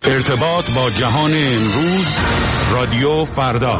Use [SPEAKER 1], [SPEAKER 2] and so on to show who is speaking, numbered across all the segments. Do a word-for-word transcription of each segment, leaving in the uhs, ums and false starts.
[SPEAKER 1] ارتباط با جهان امروز، رادیو فردا.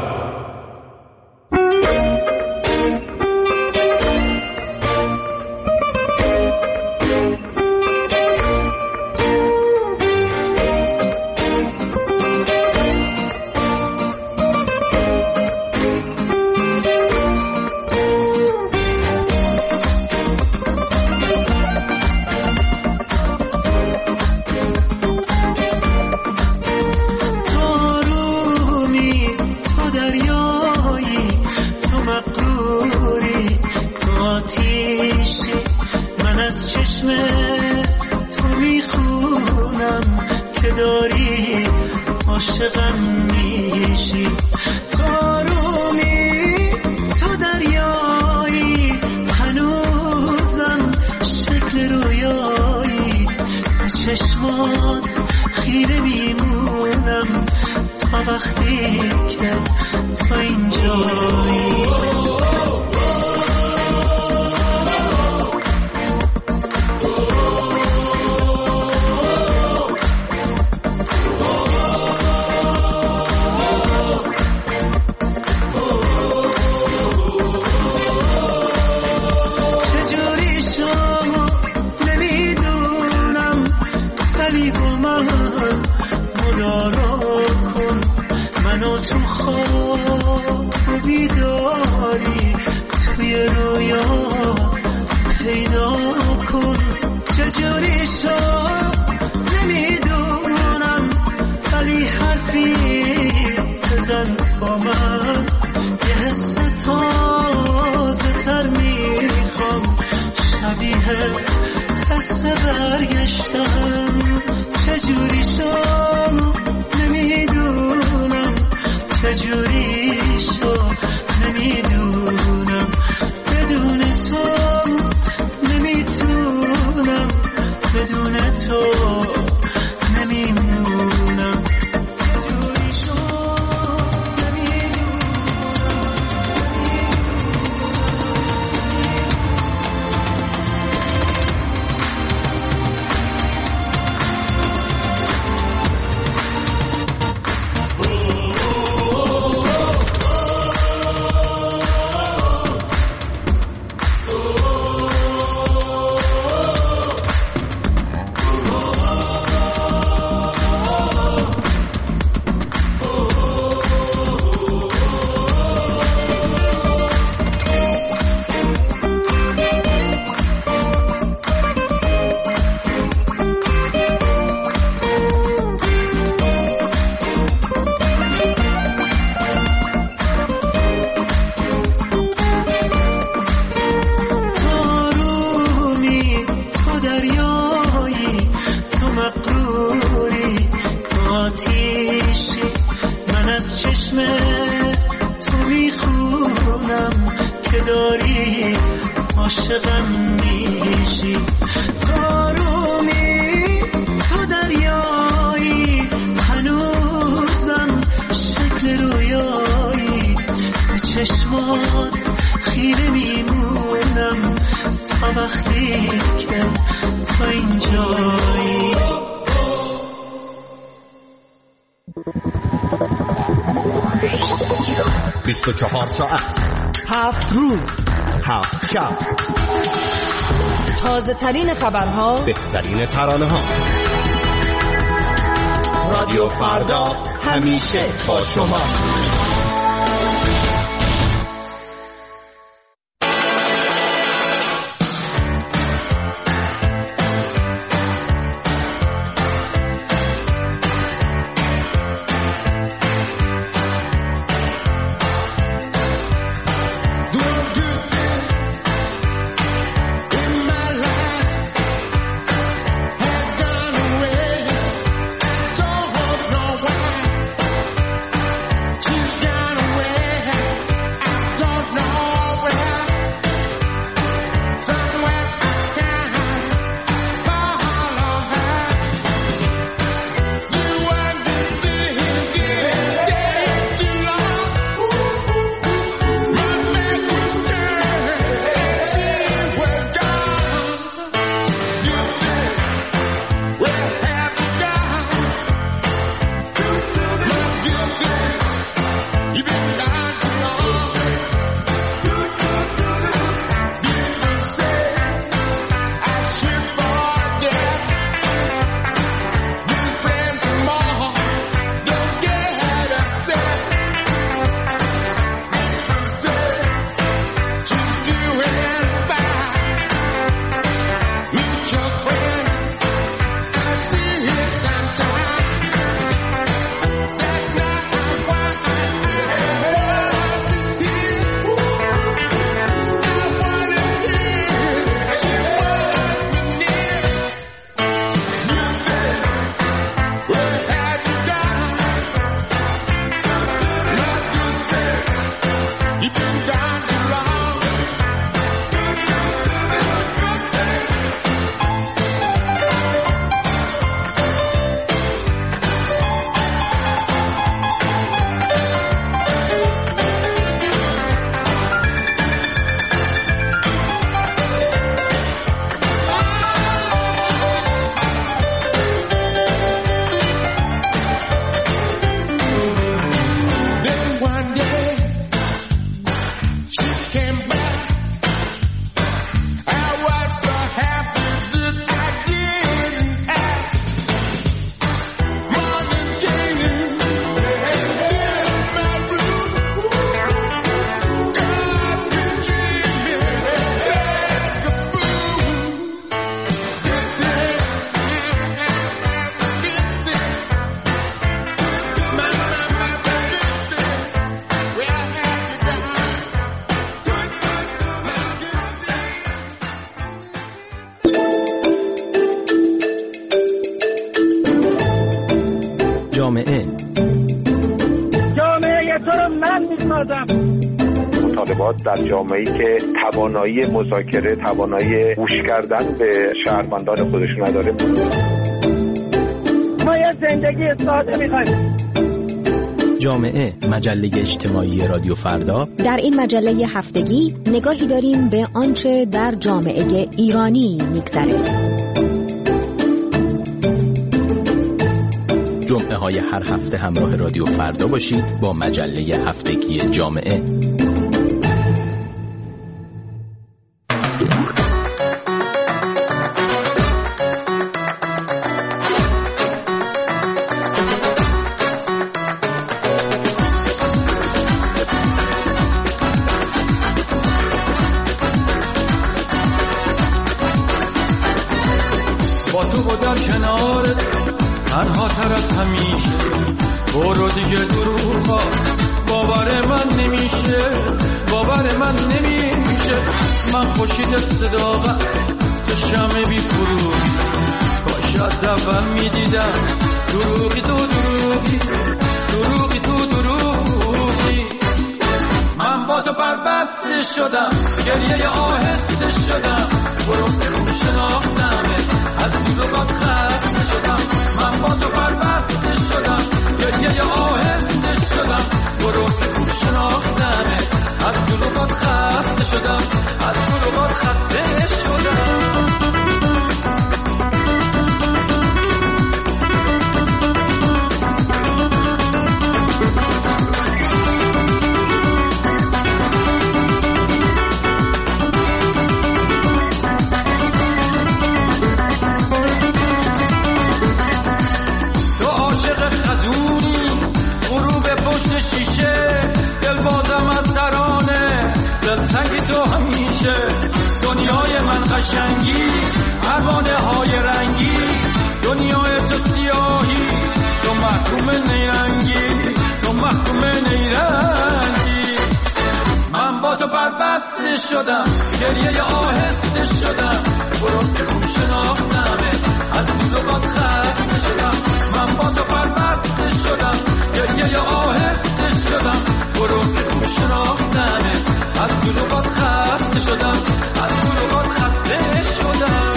[SPEAKER 2] بیست و چهار ساعت،
[SPEAKER 3] هفت روز،
[SPEAKER 2] هفت شب،
[SPEAKER 3] تازه ترین خبرها،
[SPEAKER 2] بهترین ترانه ها. رادیو فردا همیشه با شما.
[SPEAKER 4] She's جامعه.
[SPEAKER 5] جامعه تو رو من میسازم.
[SPEAKER 6] مطالبات در جامعه‌ای که توانایی مذاکره، توانایی گوش کردن به شهروندان خودش نداره.
[SPEAKER 5] ما یه زندگی ساده می‌خوایم.
[SPEAKER 4] جامعه، مجله اجتماعی رادیو فردا.
[SPEAKER 7] در این مجله هفتگی نگاهی داریم به آنچه در جامعه ایرانی می‌گذره.
[SPEAKER 4] جمعه های هر هفته همراه رادیو فردا باشید با مجله هفتگی جامعه.
[SPEAKER 8] با تو و در کنارت تنها تر از همیشه، برو دیگه دروغا باور من نمیشه، باور من نمیشه. من خوشید صداقت تو شمع بی فروغی، کاش از اول میدیدم دروغی تو دروغی، دروغی تو دروغی. من با تو بربسته شدم، گریه آهسته شدم، برو برو شناختمه، از دور و باد خسته شدم. من با تو بربسته شدم، گریه آهسته شدم، برو برو شناختمه، از دور و باد خسته شدم، از دور و باد خسته شدم. دنیای من قشنگی، پروانه های رنگی، دنیای تو سیاهی، تو محکوم نیرنگی، تو محکوم نیرنگی. من با تو بربسته شدم، گریه آهسته شدم، برو که خوب شناختمه، از دور و باد خسته شدم. من با تو بربسته شدم، گریه آهسته شدم، برو که خوب شناختمه، از دور و باد خسته شدم، از دور و باد خسته شدم.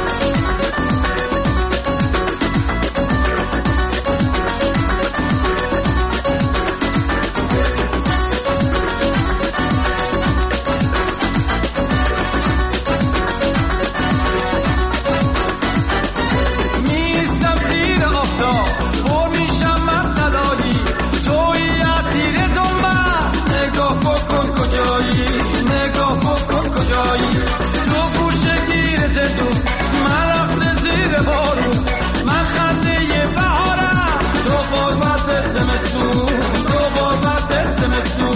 [SPEAKER 8] میستم زیر آفتاب و میشم مسئلایی، توی اسیر زنبه، نگاه بکن کجایی، نگاه بکن کجایی. تو گوشه گیر زندون، من رفته زیر بارون، من خنده یه بهارم، تو قربت به زمستون، تو قربت به زمستون.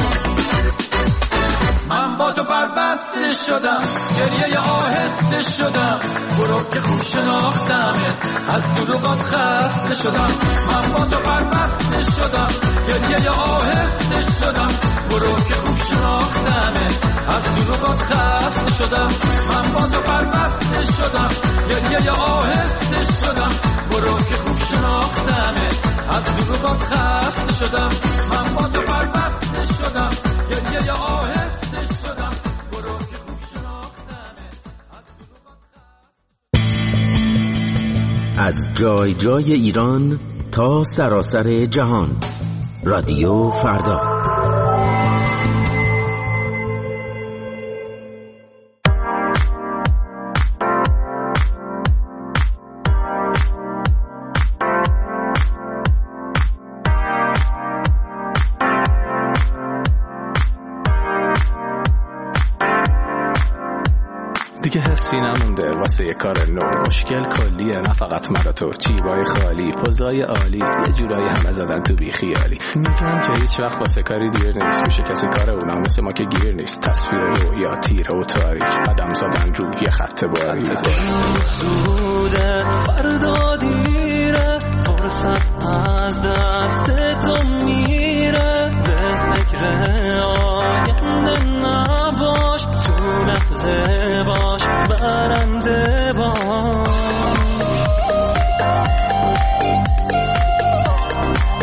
[SPEAKER 8] من با تو بربسته شدم، گریه آهسته شدم، برو که خوب شناختمه، از دور و باد خسته شدم. من با تو بربسته شدم، گریه آهسته شدم، برو که خوب شناختمه، از دور و باد خسته شدم. من با تو بربسته شدم، گریه آهسته شدم، برو که خوب شناختمه، از دور و باد خسته شدم. من با تو بربسته شدم، گریه آهسته شدم، برو که خوب شناختمه، از دور و باد خسته.
[SPEAKER 9] از جای جای ایران تا سراسر جهان، رادیو فردا.
[SPEAKER 10] دیگه حسی نمونده واسه یه کار نو، مشکل کلیه نه فقط مرا تو، جیبای خالی، پوزای عالی، یه جورایی همه زدن تو بی خیالی. میگن که هیچ وقت واسه کاری دیر نیست، میشه کسی کار اونا مثل ما که گیر نیست. تصویر رویا تیره و تاریک، قدم زدن رو یه خط باریک.
[SPEAKER 11] زوده فردا دیره، فرصت از دست تو میره، به فکر آینده نباش، تو لحظه باش برنده باش.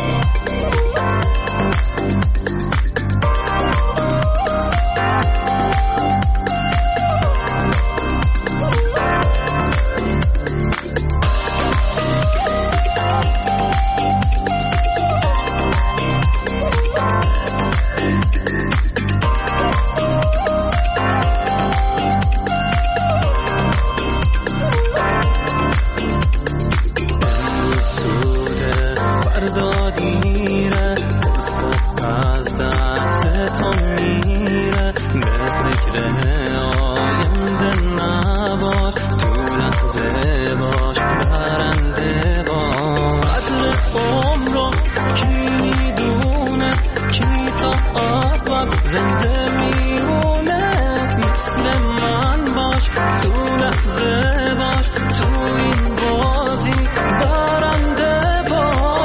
[SPEAKER 11] فردا دیره فرصت از دست تو میره به فکر آینده نباش تو لحظه باش برنده باش قدر عمر رو کی میدونه کی تا آباد زنده میمونه مثل من باش تو لحظه باش تو این بازی برنده باش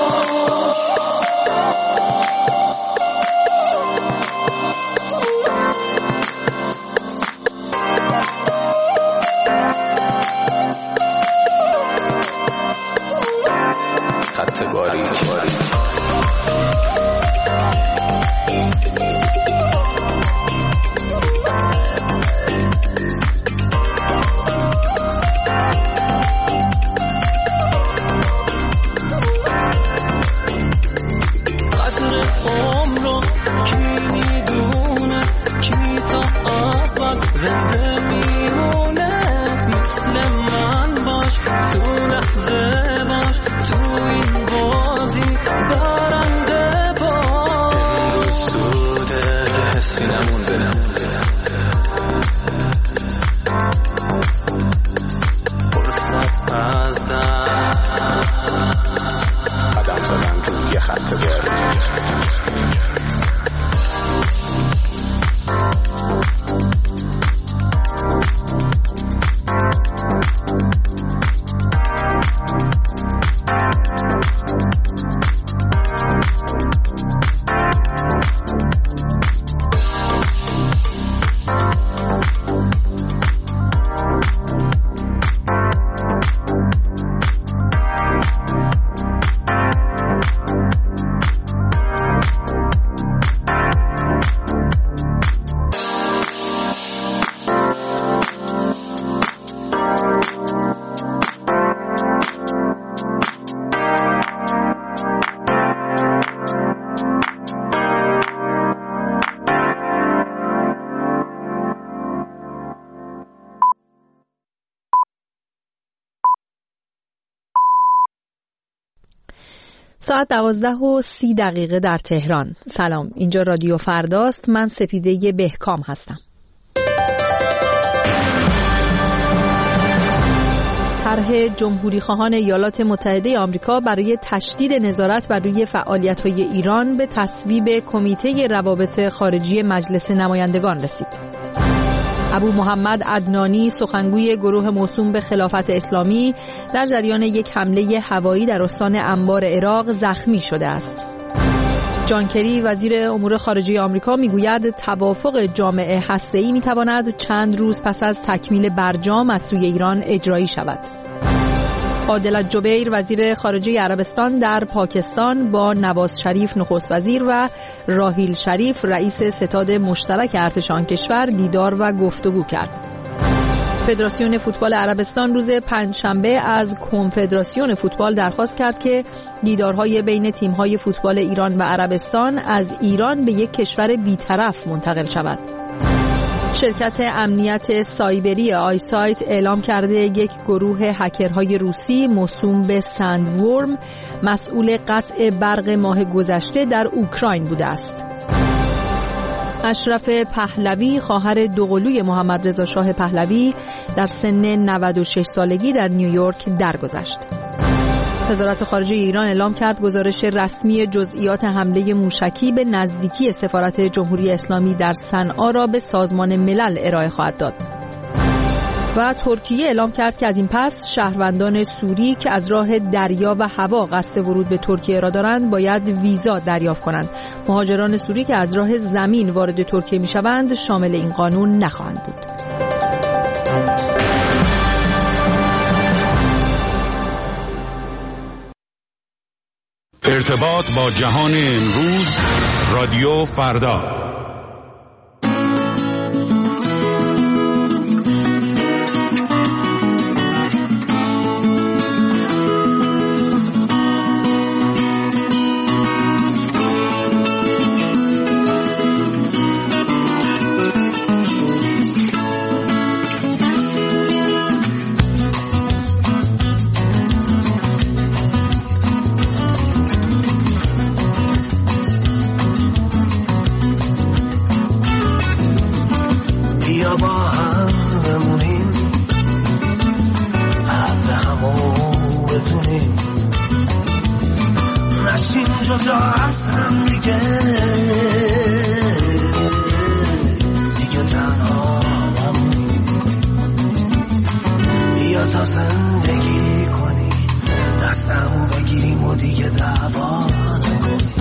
[SPEAKER 10] خط باریک باریک
[SPEAKER 11] زنده میمونه مثل من باش تو لحظه باش تو این بازی برنده باش
[SPEAKER 10] سوده که حسی نمونده
[SPEAKER 11] فرصت از دست
[SPEAKER 10] قدم زدن توی خط باریک
[SPEAKER 3] ساعت دوازده و سی دقیقه در تهران. سلام، اینجا رادیو فرداست. من سپیده بهکام هستم. طرح جمهوری خواهان ایالات متحده آمریکا برای تشدید نظارت بر روی فعالیت‌های ایران به تصویب کمیته روابط خارجی مجلس نمایندگان رسید. ابو محمد عدنانی، سخنگوی گروه موسوم به خلافت اسلامی، در جریان یک حمله هوایی در استان انبار عراق زخمی شده است. جان کری، وزیر امور خارجه آمریکا، میگوید توافق جامعه هسته‌ای میتواند چند روز پس از تکمیل برجام از سوی ایران اجرایی شود. عادل الجبیر، وزیر خارجه عربستان، در پاکستان با نواز شریف نخست وزیر و راحیل شریف رئیس ستاد مشترک ارتش آن کشور دیدار و گفتگو کرد. فدراسیون فوتبال عربستان روز پنجشنبه از کنفدراسیون فوتبال درخواست کرد که دیدارهای بین تیم‌های فوتبال ایران و عربستان از ایران به یک کشور بی‌طرف منتقل شود. شرکت امنیت سایبری آیسایت اعلام کرده یک گروه هکرهای روسی موسوم به سندورم مسئول قطع برق ماه گذشته در اوکراین بوده است. اشرف پهلوی، خواهر دوقلوی محمد رضا شاه پهلوی، در سن نود و شش سالگی در نیویورک درگذشت. وزارت خارجه ایران اعلام کرد گزارش رسمی جزئیات حمله موشکی به نزدیکی سفارت جمهوری اسلامی در صنعا را به سازمان ملل ارائه خواهد داد. و ترکیه اعلام کرد که از این پس شهروندان سوری که از راه دریا و هوا قصد ورود به ترکیه را دارند باید ویزا دریافت کنند. مهاجران سوری که از راه زمین وارد ترکیه می‌شوند شامل این قانون نخواهند بود.
[SPEAKER 1] ارتباط با جهان امروز، رادیو فردا.
[SPEAKER 12] نشین جدا از هم دیگه، دیگه تنها نمونیم. بیا تا زندگی کنی، دستمو بگیریم و دیگه دعوا نکنیم.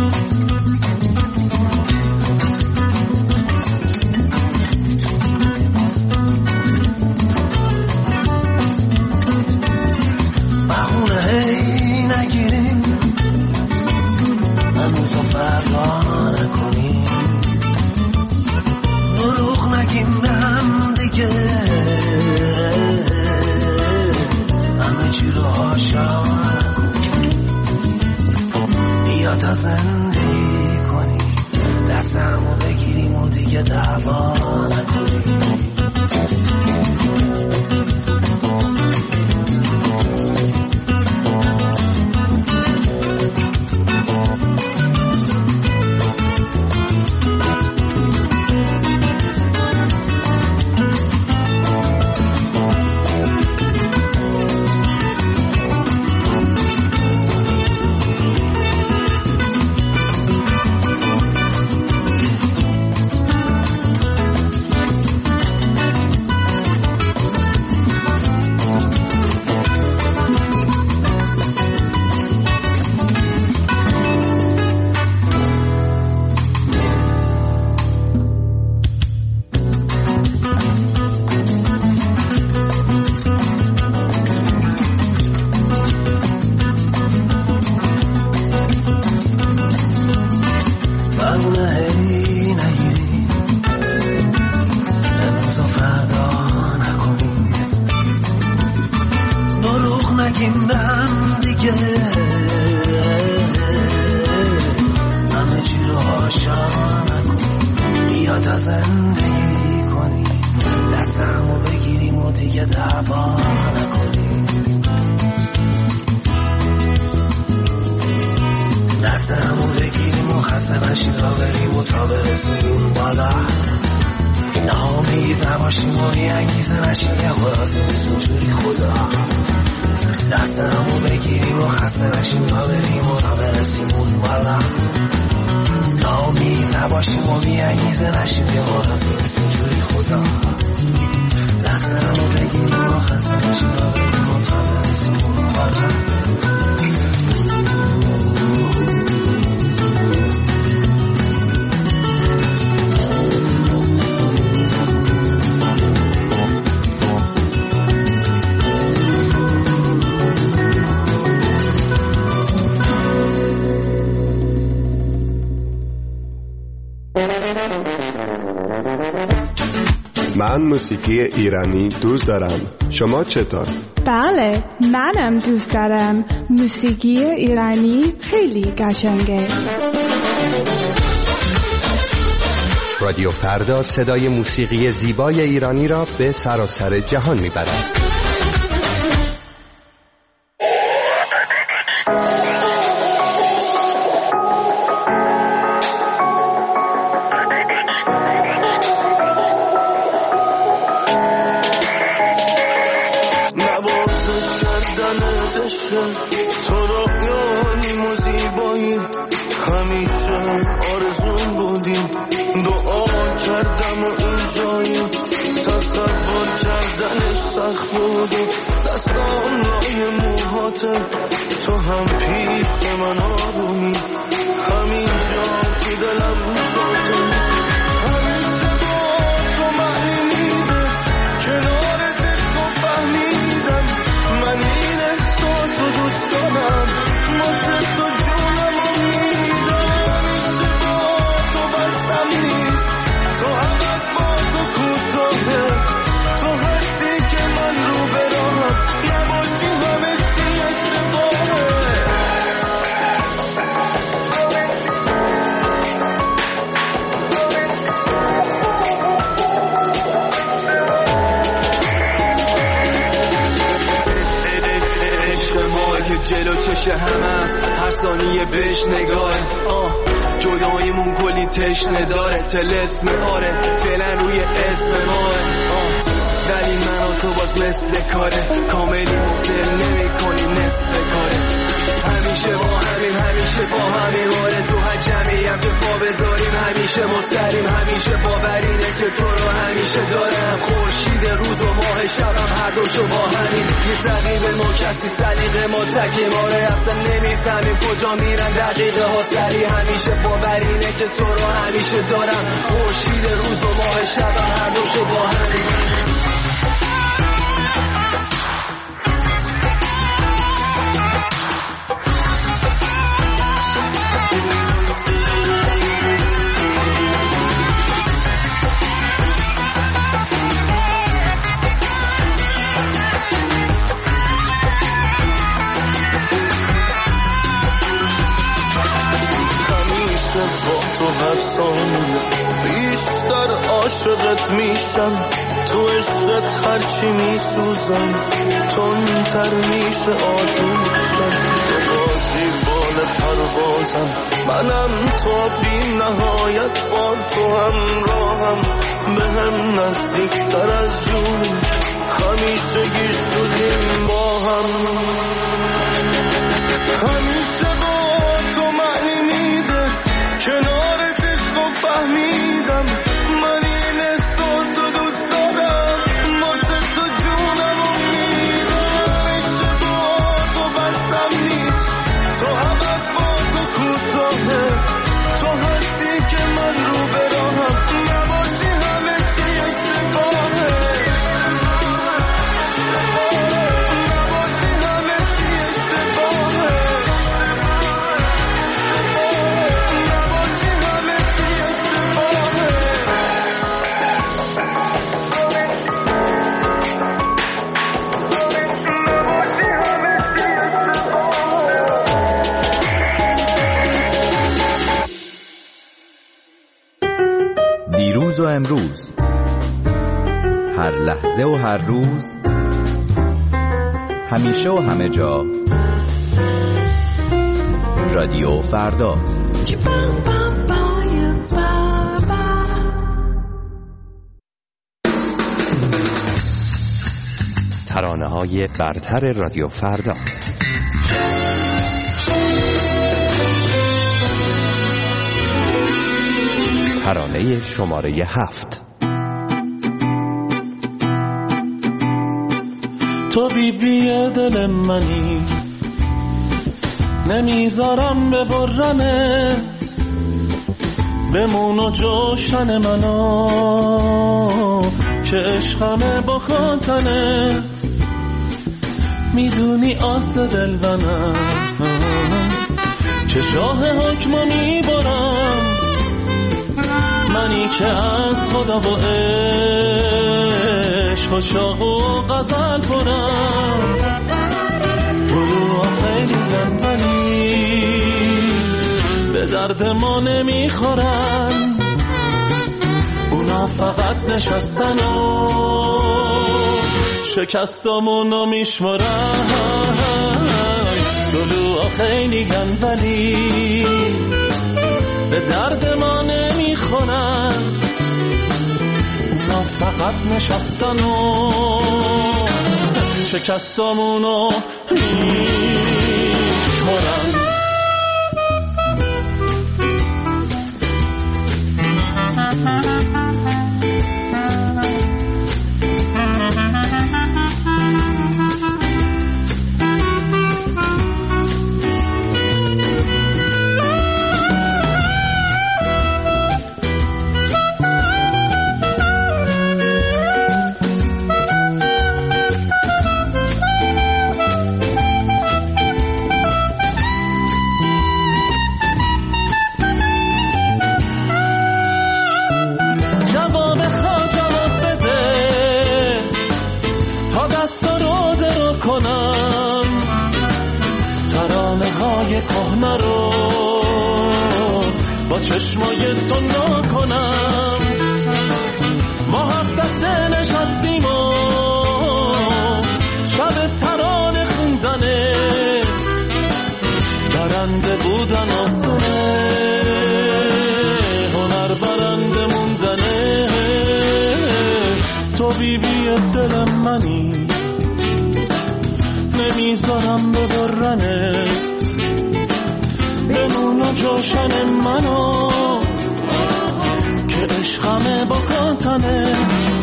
[SPEAKER 12] بهونه هی نگیریم، هنوز رو فردا نکنیم. دروغ نگیم به هم دیگه، همه چی رو هاشا نکنیم. بیا تا زندگی کنیم، دستمو بگیریم و دیگه دعوا نکنیم.
[SPEAKER 13] من موسیقی ایرانی دوست دارم. شما چطور؟
[SPEAKER 14] بله، منم دوست دارم. موسیقی ایرانی خیلی قشنگه.
[SPEAKER 15] رادیو فردا صدای موسیقی زیبای ایرانی را به سراسر جهان میبرد.
[SPEAKER 12] تو رویانی و زیبایی همیشه آرزون بودیم. دعا کردم و اینجایی، تصور کردنش سخت بود. دستان لای موهاته، تو هم پیش من آرومی. همینجا تو دلم جاته، همیشه با تو معنی میده. کنارت عشق و فهمیدم من این احساس رو دوست دارم. واسه تو جونم رو میدم. همیشه با تو بستم نیست، تو عبد با تو کوتاهه. تو هستی که من رو برام نباشی همه چی اشتباهه.
[SPEAKER 16] جلو چشه هم است، هر ثانیه بهش نگاه. آه جداییمون کلی تشنه داره، تلسم آره فعلا روی اسم ماه. آه ولی من و تو باز مثل کاره، کاملی مدل نمی کنی نصف کاره. همیشه با همین همیشه با همیشه مستقیم، همیشه باورینه که تو رو همیشه دارم. خورشید روز و ماه شبم هر دوشو با همین نیست رقیب ما کسی، سلیقه ما تکیم. آره اصلا نمیفهمیم کجا میرن دقیقه ها سری، همیشه باورینه که تو رو همیشه دارم. خورشید روز و ماه شبم هر دوشو با همین.
[SPEAKER 17] بیشتر عاشقت میشم، تو عشقت هرچی میسوزم، تندتر میشه آتوشم. تو بازی بال پروازم، منم تا بی نهایت با تو همراهم. به هم نزدیکتر از جون همیشه گیر شدیم با هم. همیشه با تو معنی میده کنارت عشق و فهمیدم. من این احساس و دوست دارم، واسه تو جونم و میدم. همیشه با تو بستم نیست، تو ابد با تو کوتاهه. تو هستی که من رو براهم، نباشی همه چی اشتباهه. نباشی همه چی اشتباهه.
[SPEAKER 18] دیروز و امروز، هر لحظه و هر روز، همیشه و همه جا، رادیو فردا.
[SPEAKER 15] ترانه‌های برتر رادیو فردا. ترانه شماره هفت.
[SPEAKER 17] تو بی بی دل منی، نمیذارم ببرنت، بمون و جوشن منو که عشقمه بکن-تنت. میدونی آس دل منم که شاه حکمو میبرم، منی که از خدا و عشق و شوق و غزل پرم. گلوها خیلی دنبالی به درد ما نمیخورن، اونا فقط نشستن و شکستمونو میشمرن. گلوها خیلی دنبالی به درد ما نمیخورن، اونا فقط نشستن و شکستمونو میشمرن. کهنه رو با چشمای تو نکنم. ما هفت دسته نشستیم و شب ترانه خوندنه، برنده بودن آسونه، هنر برنده موندنه. تو بی بی دل منی، نمیذارم ببرنت، بمون و جوشن منو تنه،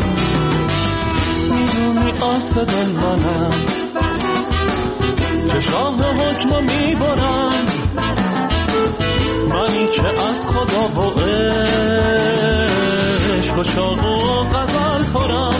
[SPEAKER 17] میدونی آس دل منم که شاه حکم میبرم، منی که از خدا و عشق و شوق و غزل خورم.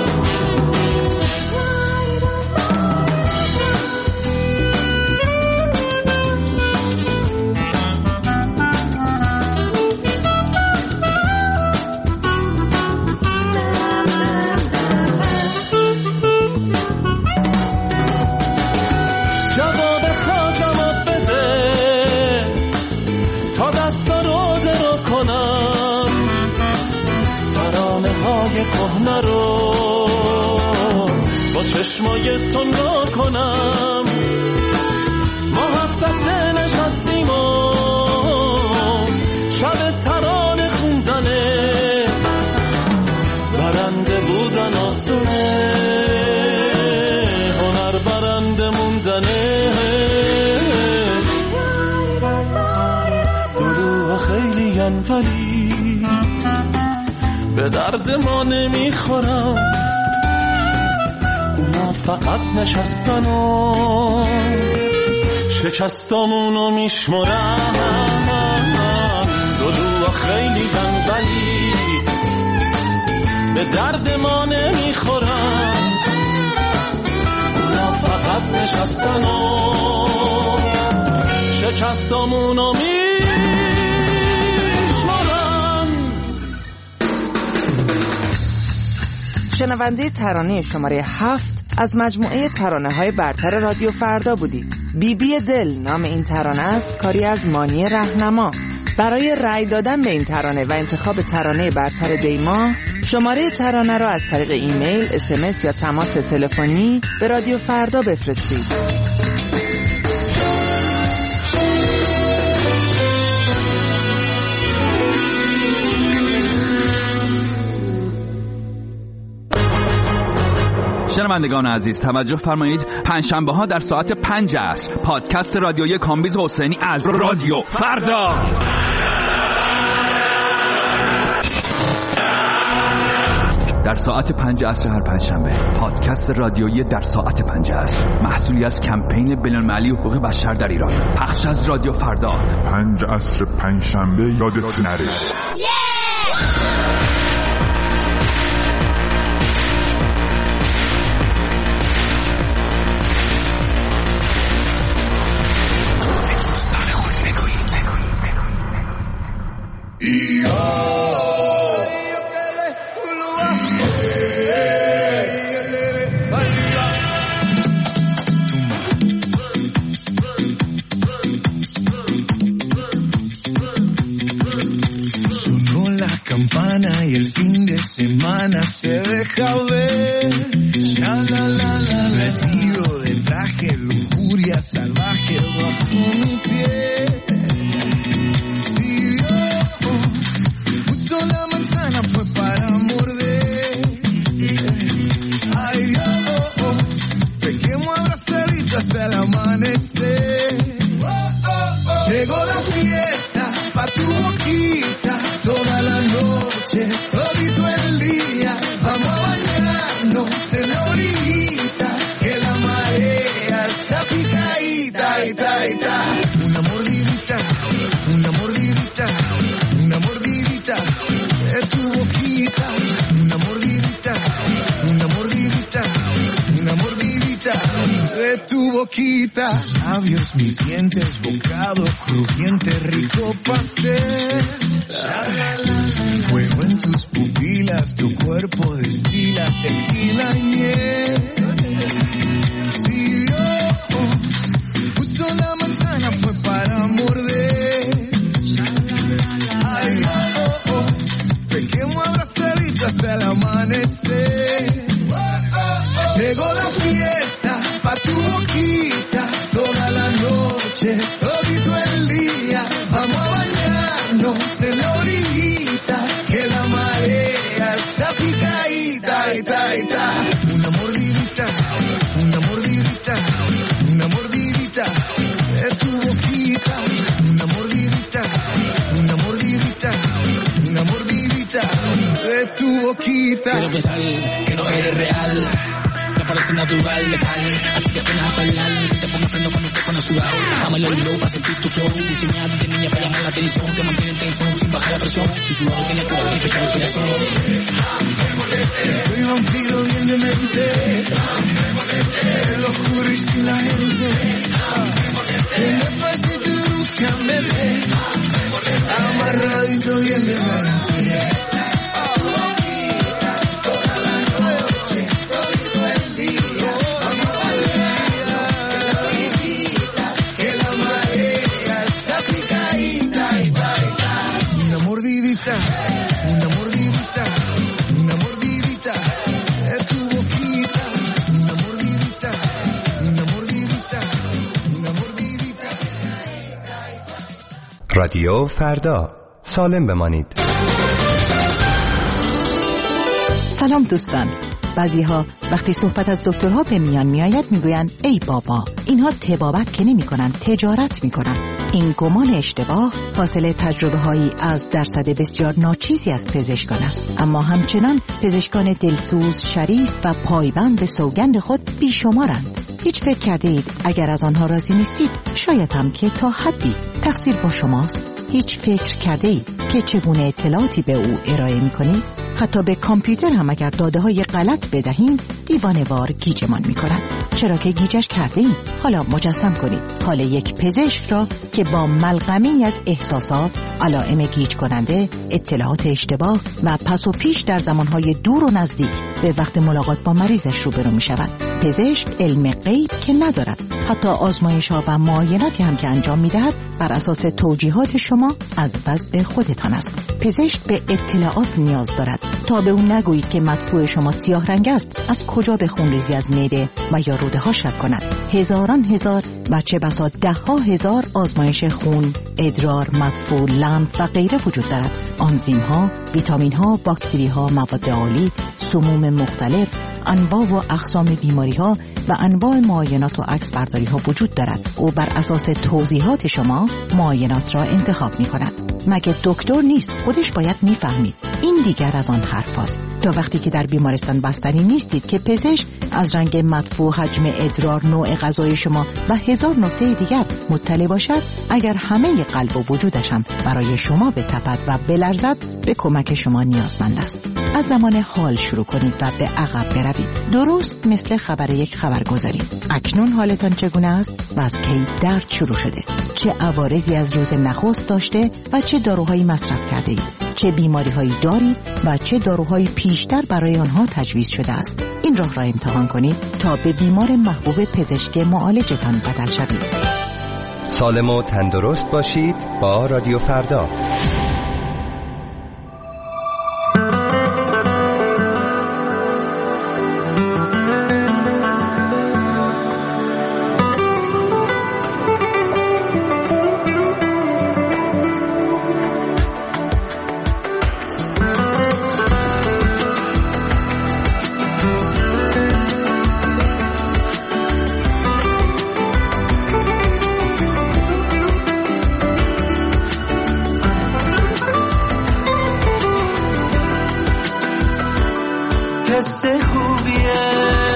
[SPEAKER 17] چشمای تو نکنم، ما هفت دسته نشستیم و شب ترانه خوندنه، برنده بودن آسونه، هنر برنده موندنه. دروغ خیلی ولی به درد ما نمیخورم، اونا فقط نشستن و شکستامونو میشمرن. دلوها خیلی ولی به درد ما نمیخورن، اونا فقط نشستن و شکستامونو میشمرن.
[SPEAKER 19] شنونده ترانه شماره هفت از مجموعه ترانه های برتر رادیو فردا بودید. بی بی دل نام این ترانه است، کاری از مانی رهنما. برای رأی دادن به این ترانه و انتخاب ترانه برتر دیما، شماره ترانه را از طریق ایمیل، اس ام اس یا تماس تلفنی به رادیو فردا بفرستید.
[SPEAKER 20] شنوندگان عزیز توجه فرمایید، پنجشنبه ها در ساعت پنج عصر پادکست رادیویی کامبیز حسینی از رادیو فردا. در ساعت پنج عصر هر پنجشنبه پادکست رادیویی در ساعت پنج عصر، محصولی از کمپین بین‌المللی حقوق بشر در ایران، پخش از رادیو فردا.
[SPEAKER 21] پنج عصر پنجشنبه یادت نره.
[SPEAKER 17] Sonó la campana y el fin de semana se deja ver. Ya la la la, vestido de traje, lujuria salvaje bajo mi piel. Si Dios puso la manzana fue para morder. Ay Dios, pequemos abrazaditos hasta el amanecer. Llegó la fiesta pa' tu boquita, toda la noche, todito el día. Vamos a bañarnos en la orillita, que la marea está picadita, ita, ita. Una mordidita, una mordidita, una mordidita de tu boquita. Una mordidita, una mordidita, una mordidita de tu boquita. Labios, mis dientes, bocado crujiente, rico pastel. Fuego en tus pupilas, tu cuerpo destila tequila y miel. Si Dios puso la manzana fue para morder. Ay Dios, pequemos abrazaditos hasta el amanecer. Llegó la fiesta pa' tu boquita, toda la noche, todito el día. Vamos a bañarnos en la orillita, que la marea está picadita, ita, ita. Una mordidita, una mordidita, una mordidita de tu boquita. Una mordidita, una mordidita, una mordidita de tu boquita.
[SPEAKER 12] boquita. Quiero pensar que no eres real, me parece natural, letal. Así que apenas a bailar, te pongo freno cuando te pones sudado. Dame el oído para sentir tu flow, diseñar de niña para llamar la atención. Te mantiene en tensión sin bajar la presión, y tu lado tiene todo el pecho del corazón. Soy vampiro bien de mente, lo oscuro y sin la gente. En el pasito nunca me ve, amarradito bien de mente. Una mordidita, una mordidita, es tu boquita. Una mordidita, una mordidita, una mordidita.
[SPEAKER 15] رادیو فردا، سالم بمانید.
[SPEAKER 2] سلام دوستان. بعضی‌ها وقتی صحبت از دکترها به میان میآید میگویند ای بابا، اینها طبابت که نمی‌کنن، تجارت می‌کنن. این گمان اشتباه حاصل تجربه هایی از درصد بسیار ناچیزی از پزشکان است، اما همچنان پزشکان دلسوز، شریف و پایبند به سوگند خود بیشمارند. هیچ فکر کرده اید اگر از آنها راضی نیستید شاید هم که تا حدی تقصیر با شماست؟ هیچ فکر کرده اید که چگونه اطلاعاتی به او ارائه می کنید؟ حتی به کامپیوتر هم اگر داده های غلط بدهیم دیوانه‌وار گیجمان می کند. چرا که گیجش کرده ایم؟ حالا مجسم کنید حال یک پزشک را که با ملغمه‌ای از احساسات، علائم گیج کننده، اطلاعات اشتباه و پس و پیش در زمانهای دور و نزدیک به وقت ملاقات با مریضش روبرو می شود. پزشک علم غیب که ندارد، حتی آزمایش‌ها و معایناتی هم که انجام می‌دهد بر اساس توجیهات شما از وضع خودتان است. پزشک به اطلاعات نیاز دارد تا به اون نگویید که مدفوع شما سیاه رنگ است از کجا به خونریزی از معده و یا روده ها شک کند. هزاران هزار و چه بسا ده ها هزار آزمایش خون، ادرار، مدفوع، لمف و غیره وجود دارد. آنزیم ها، ویتامین ها، باکتری ها، مواد آلی، سموم مختلف، انواع و اقسام بیماری ها و انواع معاینات و عکس برداری ها وجود دارد. او بر اساس توضیحات شما معاینات را انتخاب می کند. مگه دکتر نیست؟ خودش باید میفهمید. این دیگر از آن حرف است. تا وقتی که در بیمارستان بستری نیستید که پزشک از رنگ مدفوع، حجم ادرار، نوع غذای شما و هزار نکته دیگر مطلع باشد، اگر همه قلب و وجودش هم برای شما بتپد و بلرزد، به کمک شما نیازمند است. از زمان حال شروع کنید و به عقب بروید. درست مثل خبر یک خبرگزاری. اکنون حالتان چگونه است و از کی درد شروع شده؟ چه عوارضی از روز نخست داشته و چه داروهایی مصرف کرده اید؟ چه بیماری‌هایی دارید و چه داروهایی پیشتر برای آنها تجویز شده است؟ این راه را امتحان کنید تا به بیمار محبوب پزشک معالجتان بدل شوید.
[SPEAKER 15] سالم و تندرست باشید با رادیو فردا.
[SPEAKER 11] حس خوبیه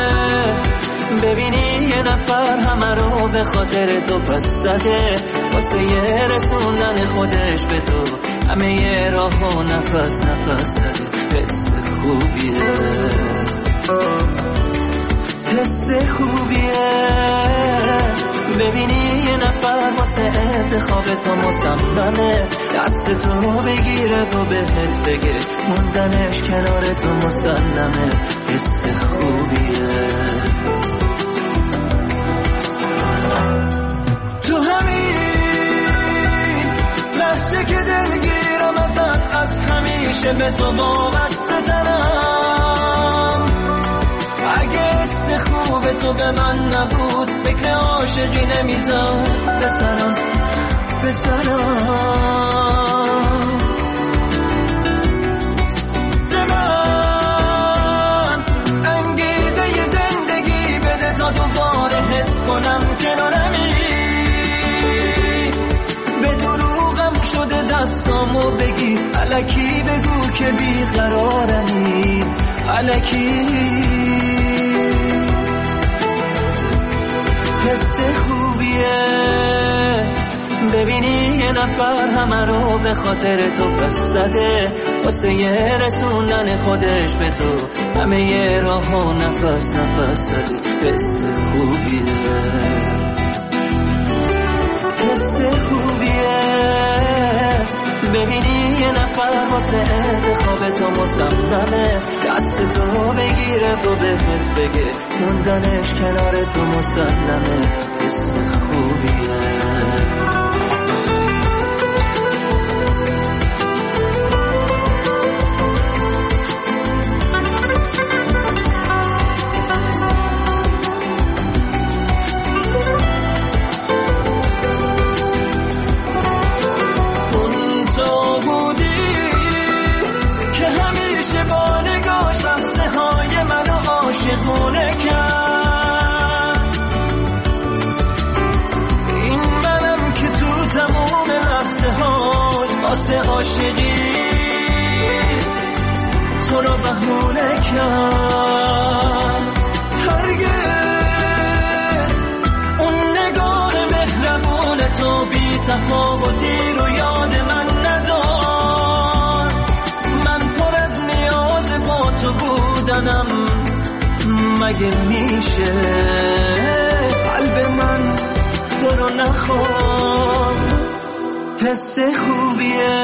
[SPEAKER 11] ببینی یه نفر همه رو به خاطر تو پس زده، واسه یه رسوندن خودش به تو همه یه راه و نفس نفس زده. حس خوبیه، حس خوبیه ببینی یه نفر واسه انتخاب تو مصممه، دست تو بگیره و بهت بگه موندنش کنار تو مسلمه. حس خوبیه، تو همین لحظه که دلگیرم ازت، از همیشه به تو وابسته ترم. اگه حس خوب تو به من نبود فکر عاشقی نمیزد بسرم بسرم. به من انگیزه ی زندگی بده تا دوباره حس کنم کنارمی. به دروغم شده دستامو بگی الکی بگو که بیقرارمی الکی حس خوبیه ببینی یه نفر همه رو به خاطر تو پس زده واسه یه رسوندن خودش به تو همه یه راه و نفس نفس زده حس خوبیه حس خوبیه ببینی یه نفر واسه انتخاب تو مصممه دست تو بگیره و بهت بگه موندنش کنار تو مسلمه حس خوبیه عاشقونه کرد این منم که تو تموم لحظه هاش واسه عاشقی تو رو بهونه کرد هرگز اون نگاه مهربون تو بی تفاوتی رو یاد من ندار من پر از نیاز با تو بودنم مگه میشه قلب من تو رو نخواد حس خوبیه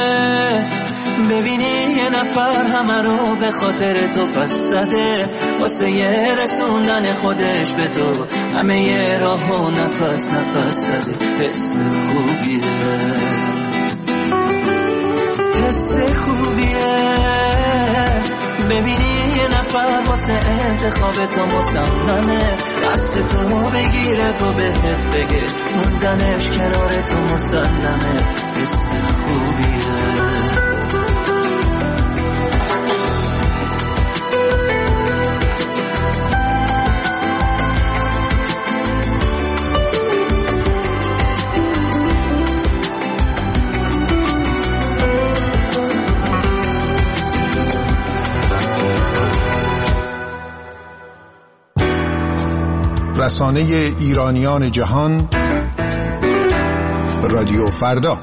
[SPEAKER 11] ببینی یه نفر همه رو به خاطر تو پس زده واسه یه رسوندن خودش به تو همه یه راه و نفس نفس زده حس خوبیه حس خوبیه ببینی یه نفر واسه انتخاب تو مصممه دست تو بگیره و بهت بگه موندنش کنار تو مسلمه حس خوبیه
[SPEAKER 6] رسانه ایرانیان جهان رادیو فردا.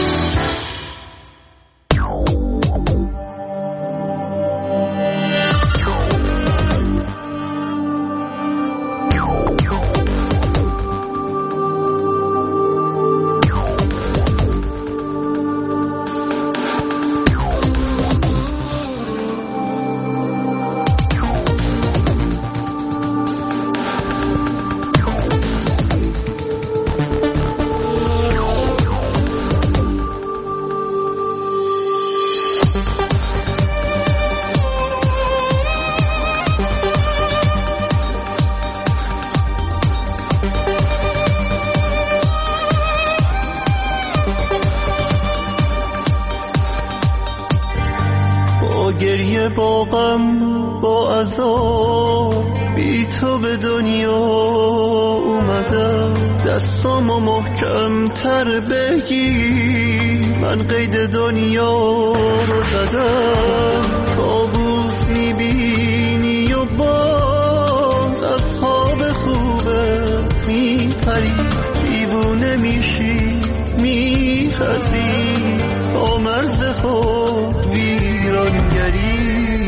[SPEAKER 17] گریه با غم با عذاب بی تو به دنیا اومدم دستامو محکم تر بگی من قید دنیا رو زدم کابوس میبینی و باز از خواب خوبت میپری دیوونه میشی میخزی با مرز خواب ویرانگری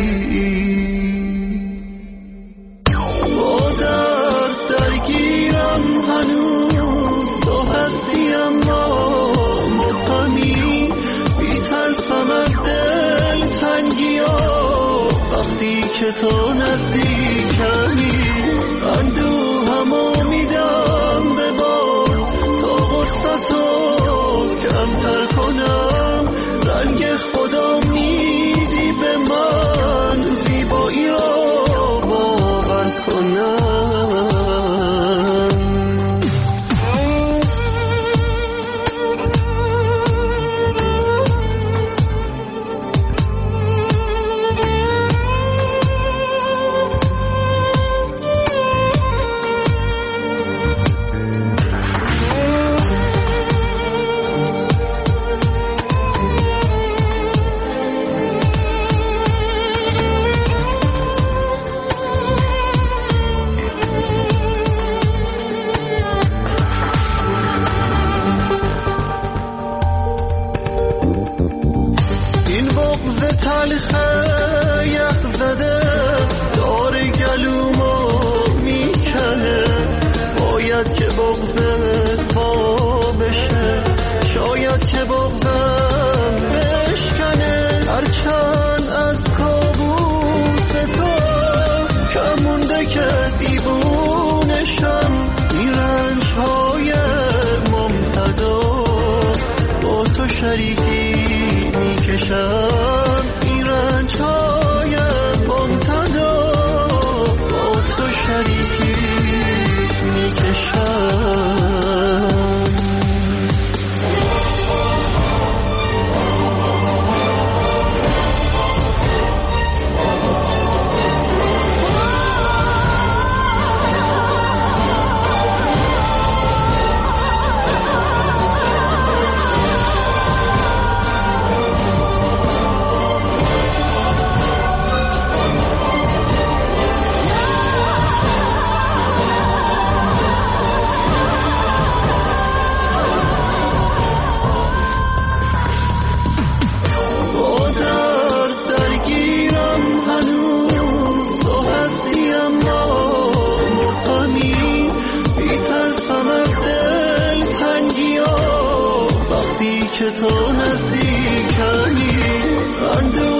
[SPEAKER 17] با درد درگیرم هنوز تو هستی اما مبهمی بیترسم از دل تنگی ها وقتی که تو نزدیکمی اندوهمو میدم به بار تا غصتو کمتر کنم رنگ خدا میدی به من زیبایی را باور کنم تلخه یخ زده داره گلومو میکنه، باید که بغضت با بشه، شاید که بغضم بشکنه. هرچند از کابوس تو کم مونده که دیوونشم، این رنج های ممتدا با تو شریکی میکشم، این رنج های ممتدا با تو شریکی میکشم. که تو نزدیکنی،